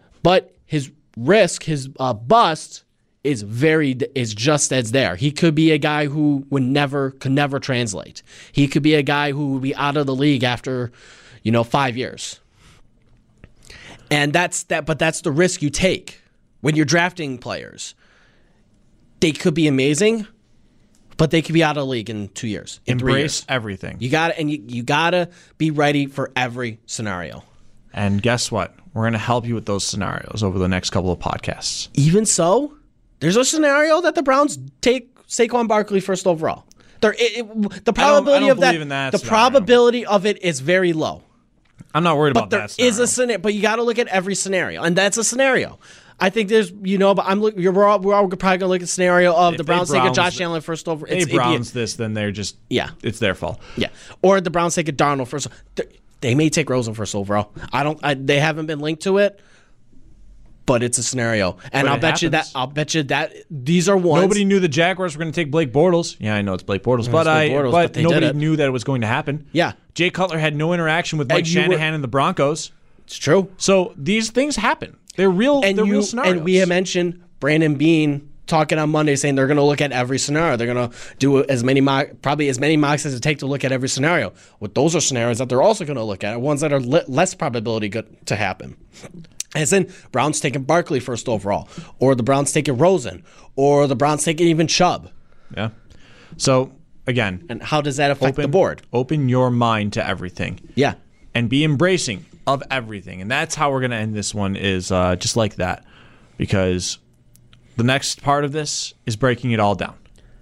risk, his bust is just as there. He could be a guy who could never translate. He could be a guy who would be out of the league after 5 years. And that's the risk you take when you're drafting players. They could be amazing, but they could be out of the league in 2 years. Embrace everything. You gotta be ready for every scenario. And guess what? We're going to help you with those scenarios over the next couple of podcasts. Even so, there's a scenario that the Browns take Saquon Barkley first overall. The probability of that, the probability of it is very low. I'm not worried about that. But there is a scenario, but you got to look at every scenario, and that's a scenario. I think there's, but we're all probably going to look at the scenario of the Browns taking Josh Allen first over. If they Browns this, then they're just, it's their fault. Yeah. Or the Browns take a Darnold first. They may take Rosen first overall. They haven't been linked to it, but it's a scenario. And I'll bet you that these are ones. Nobody knew the Jaguars were going to take Blake Bortles. Yeah, I know it's Blake Bortles, but nobody knew that it was going to happen. Yeah. Jay Cutler had no interaction with Mike Shanahan and the Broncos. It's true. So these things happen. They're real. They're real scenarios. And we have mentioned Brandon Beane talking on Monday saying they're going to look at every scenario. They're going to do as many mocks as it takes to look at every scenario. Well, those are scenarios that they're also going to look at, ones that are less probability to happen. As in, Browns taking Barkley first overall, or the Browns taking Rosen, or the Browns taking even Chubb. Yeah. So again, and how does that affect the board? Open your mind to everything. Yeah. And be embracing of everything. And that's how we're going to end this one, is just like that. Because the next part of this is breaking it all down.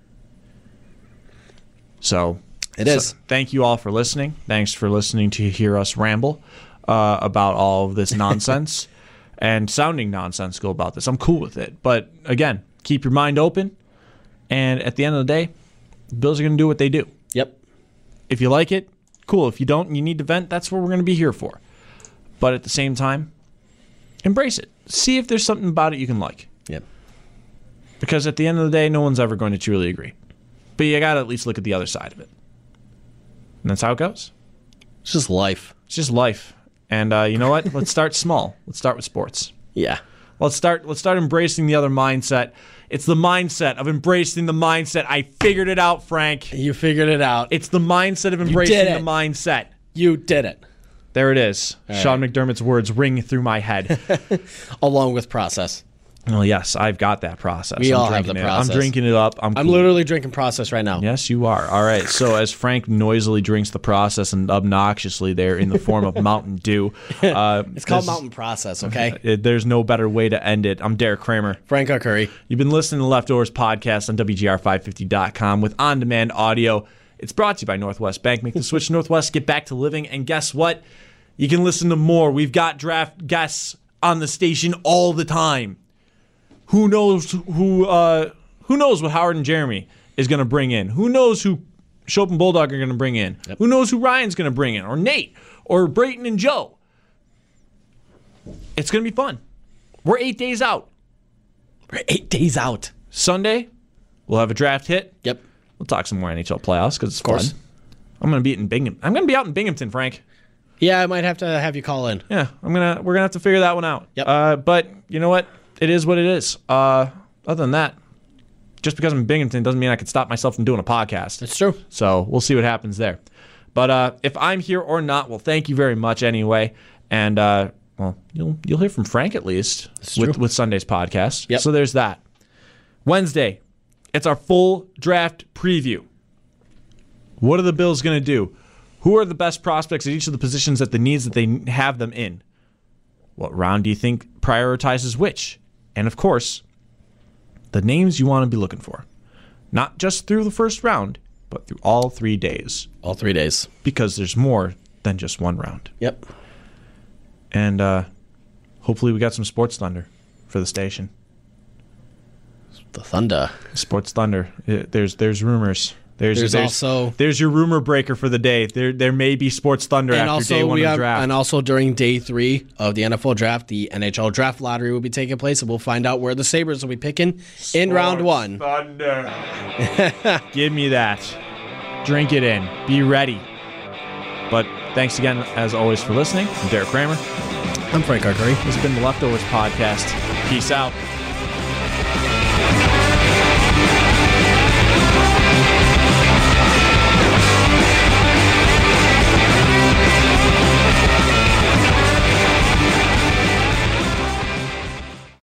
So thank you all for listening. Thanks for listening to hear us ramble about all of this nonsense and sounding nonsensical about this. I'm cool with it. But again, keep your mind open. And at the end of the day, the Bills are going to do what they do. Yep. If you like it, cool. If you don't and you need to vent, that's what we're going to be here for. But at the same time, embrace it. See if there's something about it you can like. Yep. Because at the end of the day, no one's ever going to truly agree. But you got to at least look at the other side of it. And that's how it goes. It's just life. It's just life. And you know what? Let's start small. Let's start with sports. Yeah. Let's start embracing the other mindset. It's the mindset of embracing the mindset. I figured it out, Frank. You figured it out. It's the mindset of embracing the mindset. You did it. There it is. Sean McDermott's words ring through my head. Along with process. Well, yes, I've got that process. We all have the process. I'm drinking it up. I'm cool. Literally drinking process right now. Yes, you are. All right. So as Frank noisily drinks the process and obnoxiously there in the form of Mountain Dew. It's called Mountain Process, okay? There's no better way to end it. I'm Derek Kramer. Frank Curry. You've been listening to Leftovers Podcast on WGR550.com with on-demand audio. It's brought to you by Northwest Bank. Make the switch to Northwest. Get back to living. And guess what? You can listen to more. We've got draft guests on the station all the time. Who knows what Howard and Jeremy is going to bring in? Who knows who Shope and Bulldog are going to bring in? Yep. Who knows who Ryan's going to bring in? Or Nate? Or Brayton and Joe? it's going to be fun. We're 8 days out. We're 8 days out. Sunday, we'll have a draft hit. Yep. We'll talk some more NHL playoffs because it's course. fun. I'm going to be in Binghamton. I'm going to be out in Binghamton, Frank. Yeah, I might have to have you call in. Yeah, we're gonna have to figure that one out. Yep. But you know what? It is what it is. Other than that, just because I'm in Binghamton doesn't mean I can stop myself from doing a podcast. That's true. So we'll see what happens there. But if I'm here or not, well, thank you very much anyway. And well, you'll hear from Frank at least with Sunday's podcast. Yep. So there's that. Wednesday, it's our full draft preview. What are the Bills going to do? Who are the best prospects at each of the positions at the needs that they have them in? What round do you think prioritizes which? And of course, the names you want to be looking for. Not just through the first round, but through all 3 days. All 3 days. Because there's more than just one round. Yep. And hopefully we got some Sports Thunder for the station. The Thunder. Sports Thunder. There's rumors. There's also your rumor breaker for the day. There may be Sports Thunder after day one of the draft. And also during day 3 of the NFL draft, the NHL draft lottery will be taking place, and we'll find out where the Sabres will be picking in round 1. Thunder. Give me that. Drink it in. Be ready. But thanks again, as always, for listening. I'm Derek Kramer. I'm Frank Arcuri. This has been the Leftovers Podcast. Peace out.